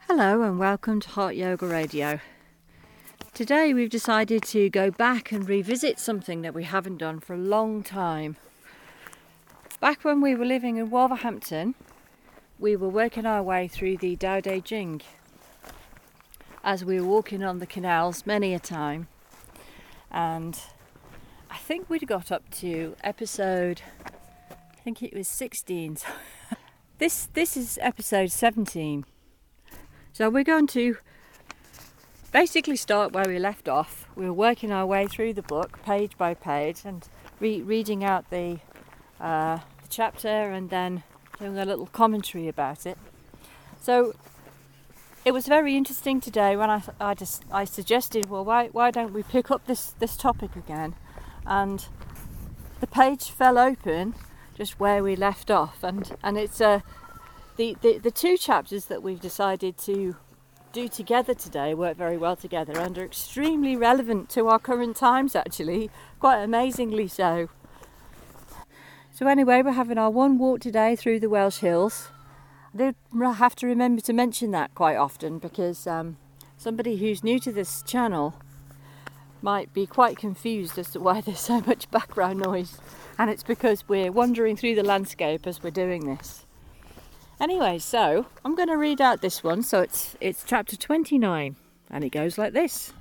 Hello and welcome to Heart Yoga Radio. Today we've decided to go back and revisit something that we haven't done for a long time. Back when we were living in Wolverhampton, we were working our way through the Tao Te Ching as we were walking on the canals many a time, and I think we'd got up to episode, I think it was 16. This is episode 17. So we're going to basically start where we left off. We were working our way through the book, page by page, and reading out the chapter and then doing a little commentary about it. So it was very interesting today when I suggested, well, why don't we pick up this topic again? And the page fell open just where we left off, and it's the two chapters that we've decided to do together today work very well together and are extremely relevant to our current times, actually, quite amazingly so. So anyway, we're having our one walk today through the Welsh Hills. I do have to remember to mention that quite often because somebody who's new to this channel might be quite confused as to why there's so much background noise, and it's because we're wandering through the landscape as we're doing this. Anyway, so I'm going to read out this one. So it's chapter 29, and it goes like this.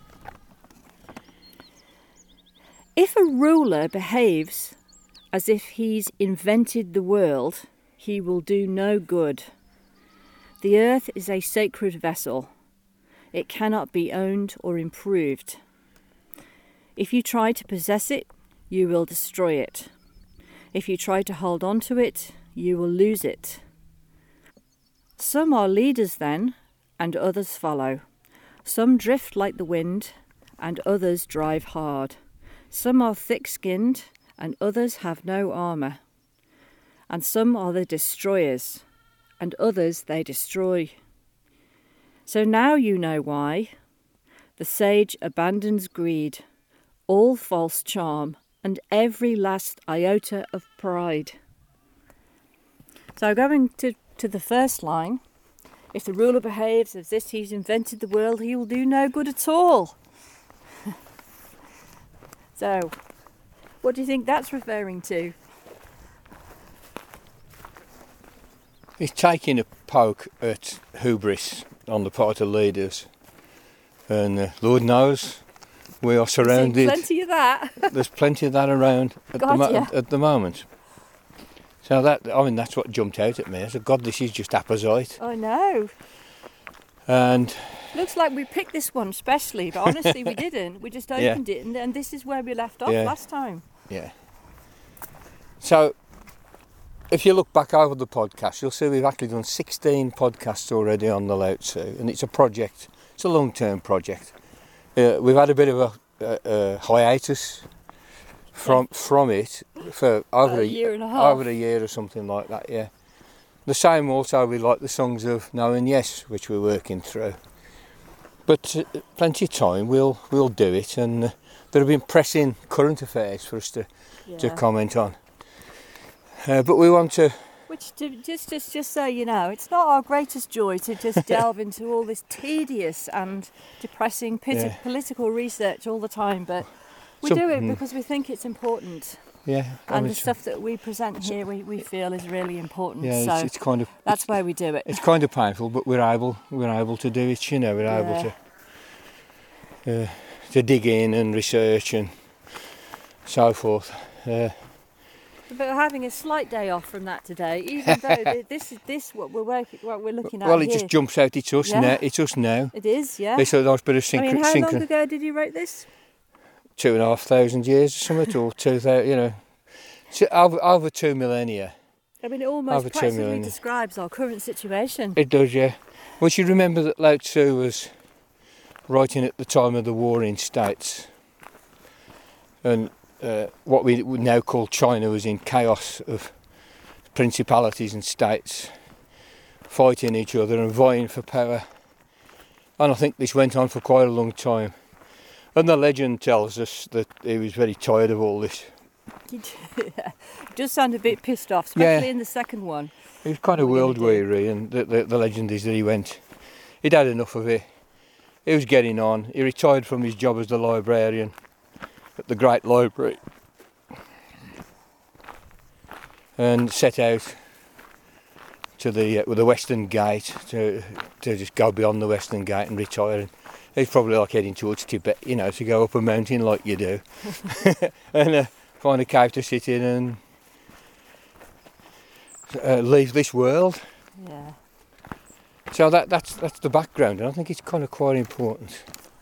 If a ruler behaves as if he's invented the world, he will do no good. The earth is a sacred vessel. It cannot be owned or improved. If you try to possess it, you will destroy it. If you try to hold on to it, you will lose it. Some are leaders then, and others follow. Some drift like the wind, and others drive hard. Some are thick-skinned, and others have no armour. And some are the destroyers, and others they destroy. So now you know why. The sage abandons greed, all false charm, and every last iota of pride. So going to the first line, if the ruler behaves as if he's invented the world, he will do no good at all. So, what do you think that's referring to? He's taking a poke at hubris on the part of leaders, and Lord knows we are surrounded. There's plenty of that. There's plenty of that around at the moment. So that's what jumped out at me. I said, God, this is just apposite. I know. And looks like we picked this one specially, but honestly we didn't. We just opened it, and this is where we left off last time. Yeah. So, if you look back over the podcast, you'll see we've actually done 16 podcasts already on the Lao Tzu, and it's a project. It's a long-term project. We've had a bit of a hiatus from it for over a year and a half. Over a year or something like that, yeah. The same also with like the songs of No and Yes, which we're working through. But plenty of time we'll do it, and there have been pressing current affairs for us to comment on. But we want to... Which, just so you know, it's not our greatest joy to just delve into all this tedious and depressing political research all the time, but we do it because we think it's important. Yeah. And the stuff that we present here we feel is really important. Yeah, so it's kind of... That's why we do it. It's kind of painful, but we're able to do it, you know, able to dig in and research and so forth. But we're having a slight day off from that today, even though this what we're looking at. Well, it here. just jumps out. It's us now. It's us now. It is, yeah. It's a nice bit of synchron. How long ago did you write this? 2,500 years or something, or 2,000. You know, over 2 millennia. I mean, it almost practically describes our current situation. It does, yeah. Well, you remember that Lao Tzu was writing at the time of the war in States, and what we would now call China was in chaos of principalities and states fighting each other and vying for power. And I think this went on for quite a long time. And the legend tells us that he was very tired of all this. He does sound a bit pissed off, especially in the second one. He was kind of world weary, and the legend is that he'd had enough of it. He was getting on. He retired from his job as the librarian at the Great Library and set out to the Western Gate to just go beyond the Western Gate and retire. And he's probably like heading towards Tibet, you know, to go up a mountain like you do and find a cave to sit in and leave this world. Yeah. So that's the background, and I think it's kind of quite important.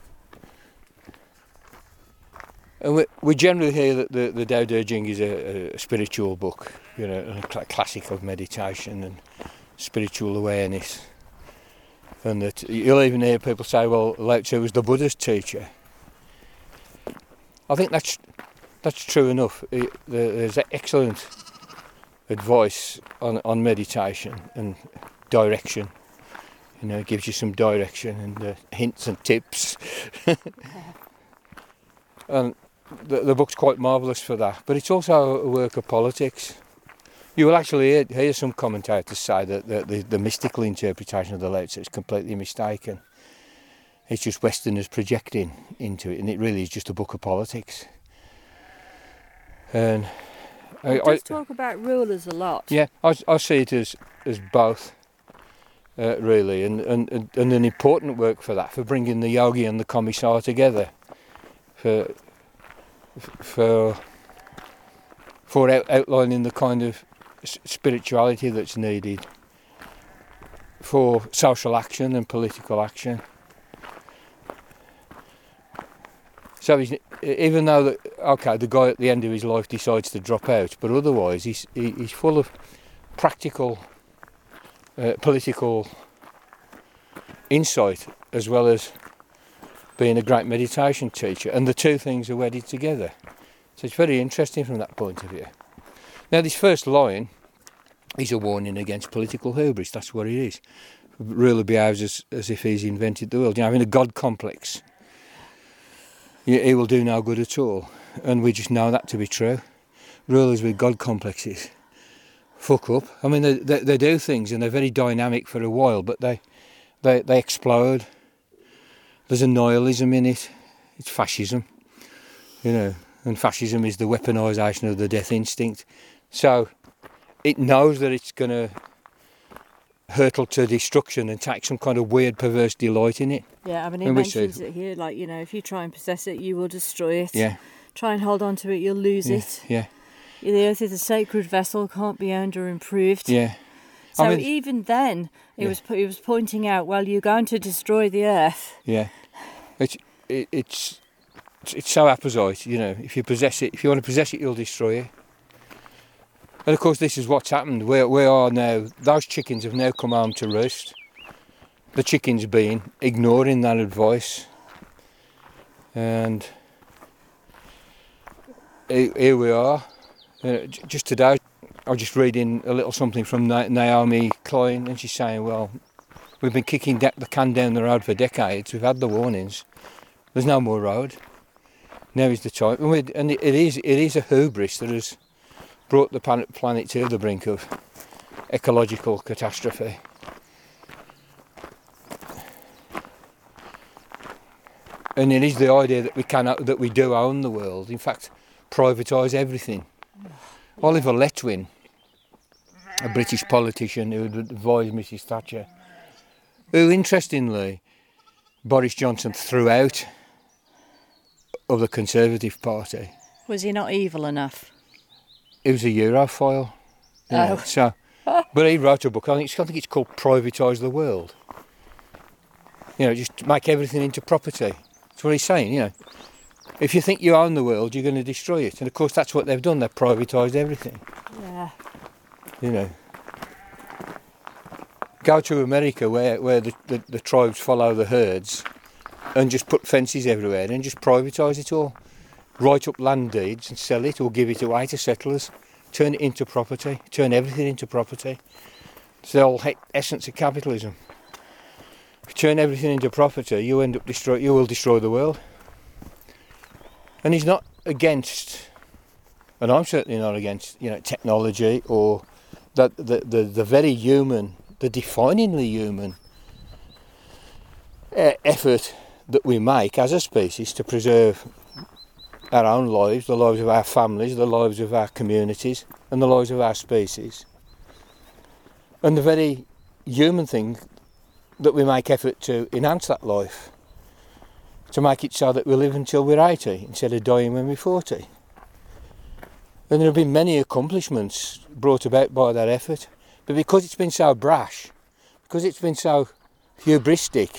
And we generally hear that the Tao Te Ching is a spiritual book, you know, a classic of meditation and spiritual awareness. And that you'll even hear people say, well, Lao Tzu was the Buddha's teacher. I think that's true enough. There's excellent advice on meditation and direction. You know, it gives you some direction and hints and tips. And the book's quite marvellous for that. But it's also a work of politics. You will actually hear some commentators say that the mystical interpretation of the Lao Tzu is completely mistaken. It's just Westerners projecting into it, and it really is just a book of politics. And It does talk about rulers a lot. Yeah, I see it as both. Really, and an important work for that, for bringing the yogi and the commissar together, for outlining the kind of spirituality that's needed for social action and political action. So even though the guy at the end of his life decides to drop out, but otherwise he's full of practical. Political insight, as well as being a great meditation teacher, and the two things are wedded together. So it's very interesting from that point of view. Now, this first line is a warning against political hubris. That's what it is. The ruler behaves as if he's invented the world. You know, having a God complex, he will do no good at all, and we just know that to be true. Rulers with God complexes fuck up. I mean, they do things and they're very dynamic for a while, but they explode. There's a nihilism in it. It's fascism, you know, and fascism is the weaponisation of the death instinct. So it knows that it's going to hurtle to destruction and take some kind of weird perverse delight in it. Yeah, I mean, he mentions it here, like, you know, if you try and possess it, you will destroy it. Yeah. Try and hold on to it, you'll lose it. Yeah. The earth is a sacred vessel, can't be owned or improved. Yeah. So I mean, even then, he was pointing out, well, you're going to destroy the earth. Yeah. It's so apposite, you know. If you possess it, if you want to possess it, you'll destroy it. And of course, this is what's happened. We are now. Those chickens have now come home to roost. The chickens being ignoring that advice, and here we are. Just today, I was just reading a little something from Naomi Klein, and she's saying, well, we've been kicking the can down the road for decades. We've had the warnings. There's no more road. Now is the time. And it is a hubris that has brought the planet to the brink of ecological catastrophe. And it is the idea that we do own the world. In fact, privatise everything. Oliver Letwin, a British politician who had advised Mrs Thatcher, who, interestingly, Boris Johnson threw out of the Conservative Party. Was he not evil enough? He was a Europhile. Oh. So, but he wrote a book, I think it's called Privatise the World. You know, just make everything into property. That's what he's saying, you know. If you think you own the world, you're going to destroy it. And of course that's what they've done, they've privatised everything. Yeah. You know. Go to America where the tribes follow the herds and just put fences everywhere and just privatise it all. Write up land deeds and sell it or give it away to settlers. Turn it into property. Turn everything into property. It's the whole essence of capitalism. If you turn everything into property, you will destroy the world. And he's not against, and I'm certainly not against, you know, technology or the very human, the definingly human effort that we make as a species to preserve our own lives, the lives of our families, the lives of our communities, and the lives of our species. And the very human thing that we make effort to enhance that life, to make it so that we live until we're 80 instead of dying when we're 40. And there have been many accomplishments brought about by that effort, but because it's been so brash, because it's been so hubristic,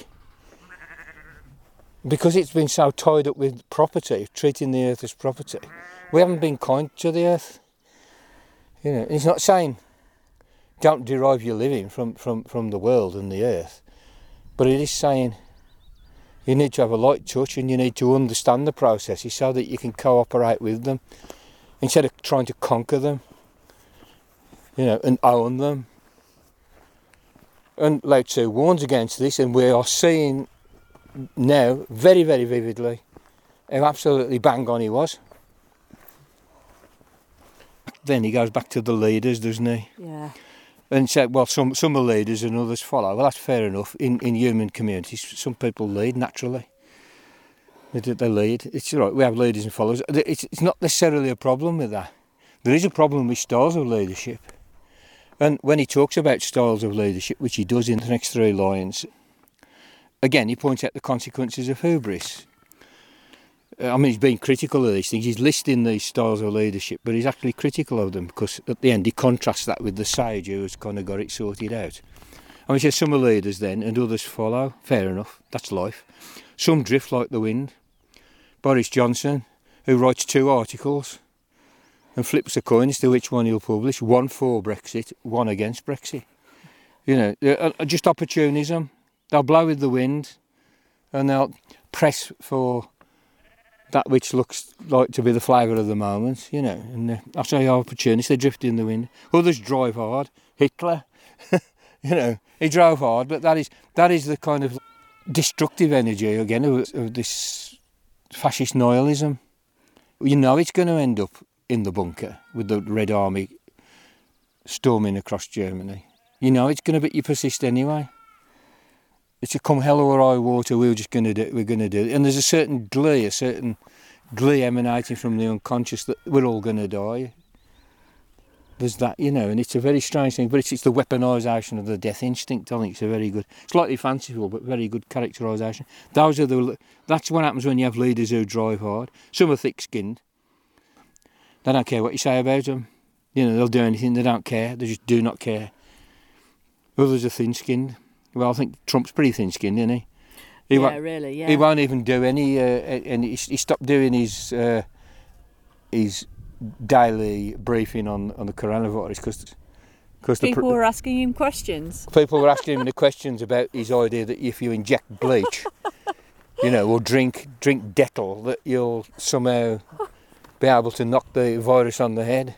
because it's been so tied up with property, treating the earth as property, we haven't been kind to the earth. You know, it's not saying don't derive your living from the world and the earth, but it is saying you need to have a light touch and you need to understand the processes so that you can cooperate with them instead of trying to conquer them, you know, and own them. And Lao Tzu warns against this, and we are seeing now very, very vividly how absolutely bang on he was. Then he goes back to the leaders, doesn't he? Yeah. And said, well, some are leaders and others follow. Well, that's fair enough. In human communities, some people lead naturally. They lead. It's all right, we have leaders and followers. It's not necessarily a problem with that. There is a problem with styles of leadership. And when he talks about styles of leadership, which he does in the next 3 lines, again, he points out the consequences of hubris. I mean, he's being critical of these things. He's listing these styles of leadership, but he's actually critical of them because at the end he contrasts that with the sage who's kind of got it sorted out. I mean, he says some are leaders then and others follow. Fair enough, that's life. Some drift like the wind. Boris Johnson, who writes 2 articles and flips a coin as to which one he'll publish, one for Brexit, one against Brexit. You know, just opportunism. They'll blow with the wind and they'll press for that which looks like to be the flavour of the moment, you know. And I say opportunists, they drift in the wind. Others drive hard. Hitler, you know, he drove hard, but that is the kind of destructive energy, again, of this fascist nihilism. You know it's going to end up in the bunker with the Red Army storming across Germany. You know it's going to, but you persist anyway. It's a come hell or high water, we're going to do it. And there's a certain glee emanating from the unconscious that we're all going to die. There's that, you know, and it's a very strange thing, but it's the weaponisation of the death instinct. I think it's a very good, slightly fanciful, but very good characterisation. That's what happens when you have leaders who drive hard. Some are thick-skinned. They don't care what you say about them. You know, they'll do anything, they don't care, they just do not care. Others are thin-skinned. Well, I think Trump's pretty thin-skinned, isn't he? Really, yeah. He won't even do any. He stopped doing his daily briefing on the coronavirus because people were asking him questions. People were asking him the questions about his idea that if you inject bleach, you know, or drink Dettol, that you'll somehow be able to knock the virus on the head.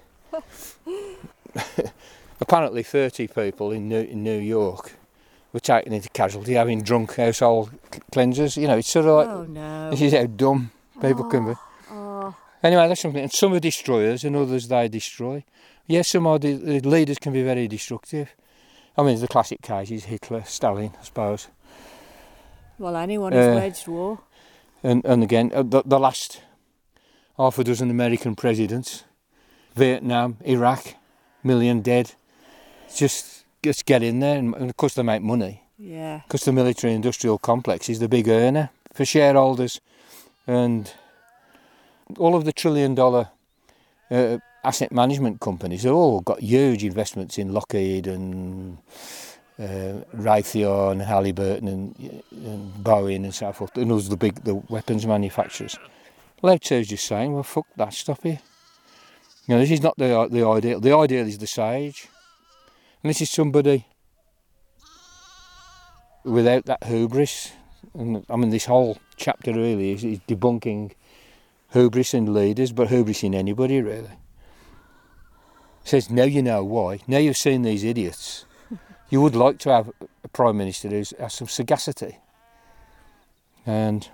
Apparently, 30 people in New York were taken into casualty having drunk household cleansers. You know, it's sort of like, oh no, this is how dumb people can be. Anyway, that's something. And some are destroyers and others they destroy. Yes, some are the leaders can be very destructive. I mean, the classic cases, Hitler, Stalin, I suppose. Well, anyone who's waged war. And again, the last half a dozen American presidents, Vietnam, Iraq, million dead. Just get in there, and of course they make money. Yeah. Because the military-industrial complex is the big earner for shareholders, and all of the $1 trillion asset management companies have all got huge investments in Lockheed and Raytheon, Halliburton, and Boeing, and so forth. And those are the weapons manufacturers. Lao Tzu's just saying, well, fuck that, stop here. You know, this is not the ideal. The ideal is the sage. And this is somebody without that hubris. And I mean, this whole chapter really is debunking hubris in leaders, but hubris in anybody, really. It says, now you know why. Now you've seen these idiots. You would like to have a Prime Minister who has some sagacity. And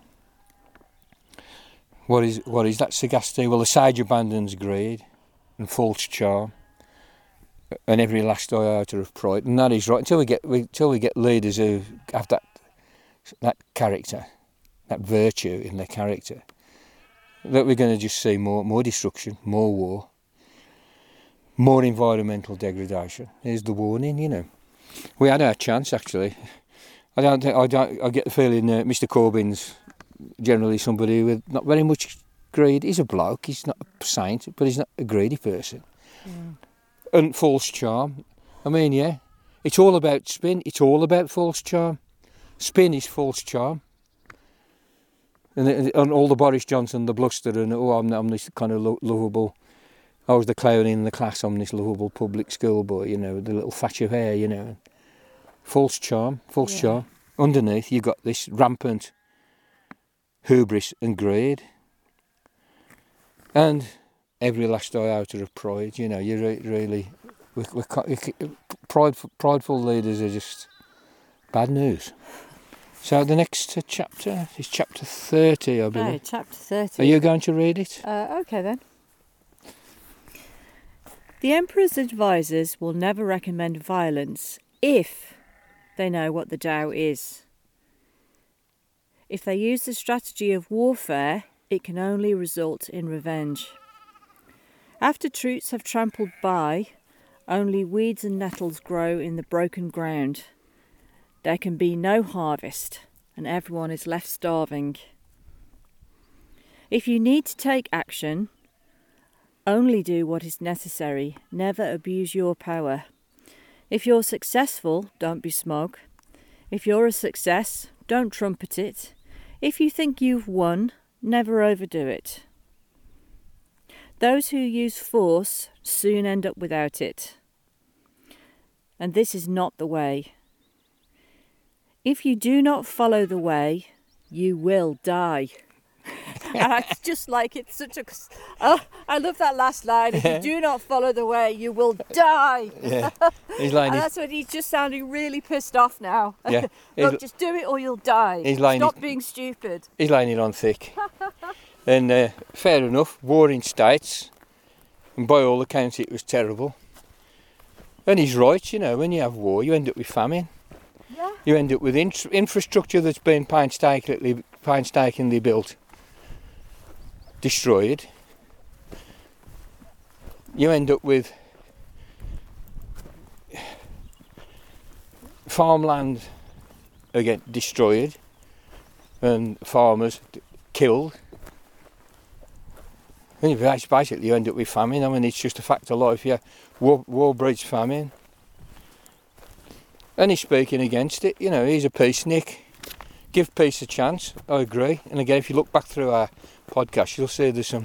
what is that sagacity? Well, the sage abandons greed and false charm and every last iota of pride, and that is right. Until we get leaders who have that that character, that virtue in their character, that we're going to just see more destruction, more war, more environmental degradation. Here's the warning, you know. We had our chance, actually. I get the feeling Mr. Corbyn's generally somebody with not very much greed. He's a bloke, he's not a saint, but he's not a greedy person. And false charm. I mean, yeah, it's all about spin, it's all about false charm. Spin is false charm. And all the Boris Johnson, the bluster, and I'm this kind of lovable, I was the clown in the class, I'm this lovable public school boy, you know, with the little thatch of hair, you know. False charm. Underneath, you've got this rampant hubris and greed. And every last iota of pride, you know, you really... Prideful leaders are just bad news. So the next chapter is chapter 30, I believe. Oh, chapter 30. Are you going to read it? Okay then. The Emperor's advisors will never recommend violence if they know what the Tao is. If they use the strategy of warfare, it can only result in revenge. After troops have trampled by, only weeds and nettles grow in the broken ground. There can be no harvest, and everyone is left starving. If you need to take action, only do what is necessary. Never abuse your power. If you're successful, don't be smug. If you're a success, don't trumpet it. If you think you've won, never overdo it. Those who use force soon end up without it. And this is not the way. If you do not follow the way, you will die. And I just like it's such a... Oh, I love that last line. If you do not follow the way, you will die. Yeah. He's like And that's when he's just sounding really pissed off now. Yeah. Look, just do it or you'll die. Stop being stupid. He's laying it on thick. And fair enough, war in states. And by all accounts it was terrible. And he's right, you know, when you have war, you end up with famine. Yeah. You end up with infrastructure that's been painstakingly built, destroyed. You end up with farmland, again, destroyed, and farmers killed. And basically you end up with famine. I mean, it's just a fact of life. Yeah, war breeds famine. And he's speaking against it. You know, he's a peacenik. Give peace a chance. I agree. And again, if you look back through our podcast, you'll see there's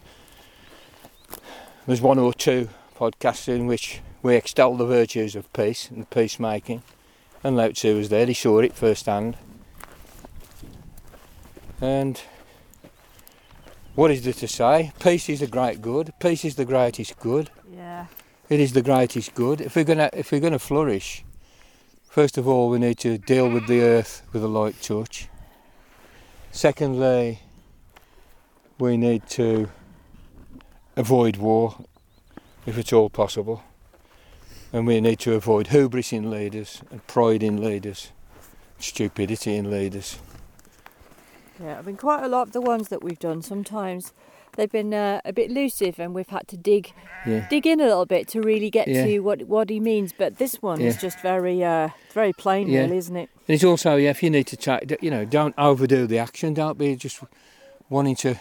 one or two podcasts in which we extol the virtues of peace and peacemaking. And Lao Tzu was there. He saw it firsthand. And what is there to say? Peace is a great good. Peace is the greatest good. Yeah. It is the greatest good. If we're gonna flourish, first of all, we need to deal with the earth with a light touch. Secondly, we need to avoid war, if it's all possible. And we need to avoid hubris in leaders, and pride in leaders, stupidity in leaders. Yeah, I mean, quite a lot of the ones that we've done, sometimes they've been a bit elusive and we've had to dig in a little bit to really get to what he means. But this one is just very plain, really, isn't it? And it's also, if you need to try, don't overdo the action. Don't be just wanting to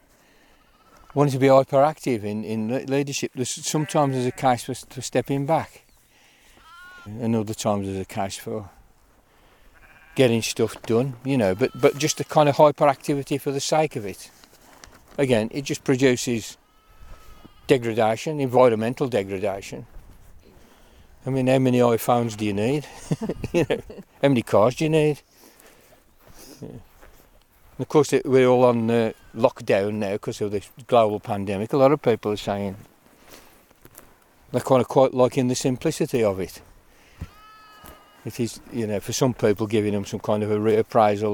be hyperactive in leadership. Sometimes there's a case for stepping back, and other times there's a case for getting stuff done, but just the kind of hyperactivity for the sake of it. Again, it just produces degradation, environmental degradation. I mean, how many iPhones do you need? How many cars do you need? Yeah. And of course, we're all on lockdown now because of this global pandemic. A lot of people are saying they're kind of quite liking the simplicity of it. It is, for some people, giving them some kind of a reappraisal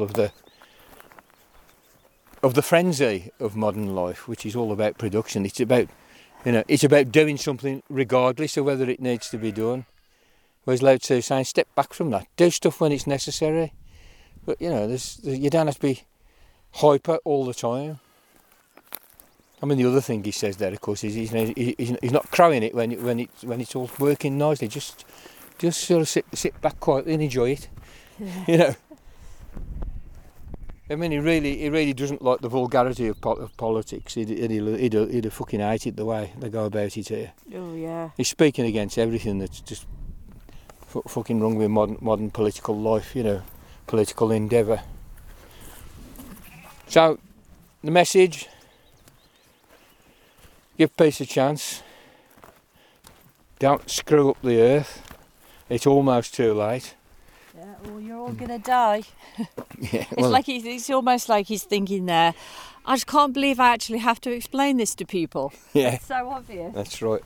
of the frenzy of modern life, which is all about production. It's about, it's about doing something regardless of whether it needs to be done. Whereas Lao Tzu is saying, step back from that. Do stuff when it's necessary. But you know, you don't have to be hyper all the time. I mean, the other thing he says there, of course, is he's not crowing it when it's all working nicely. Just sort of sit back quietly and enjoy it. Yeah. You know. I mean, he really doesn't like the vulgarity of politics. He'd fucking hate it the way they go about it here. Oh yeah. He's speaking against everything that's just fucking wrong with modern political life. You know, political endeavour. So, the message: give peace a chance. Don't screw up the earth. It's almost too late. Yeah, well, you're all gonna die. Yeah, It's almost like he's thinking there, I just can't believe I actually have to explain this to people. yeah, It's so obvious. that's right.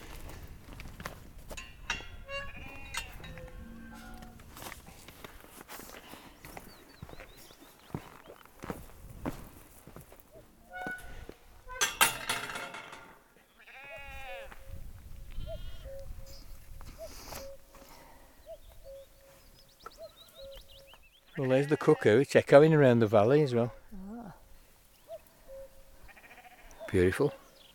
Well, there's the cuckoo. It's echoing around the valley as well. Ah. Beautiful.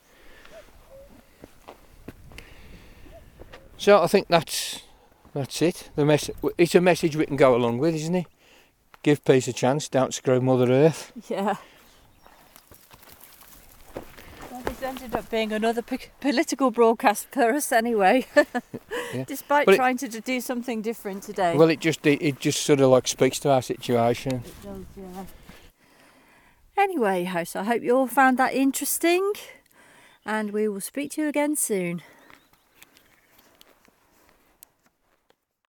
So I think that's it. It's a message we can go along with, isn't it? Give peace a chance. Don't screw Mother Earth. Yeah. Well, this ended up being another political broadcast for us anyway. Yeah. Despite But trying to do something different today. Well, it just sort of like speaks to our situation. It does, yeah. Anyway, house, I hope you all found that interesting, and we will speak to you again soon.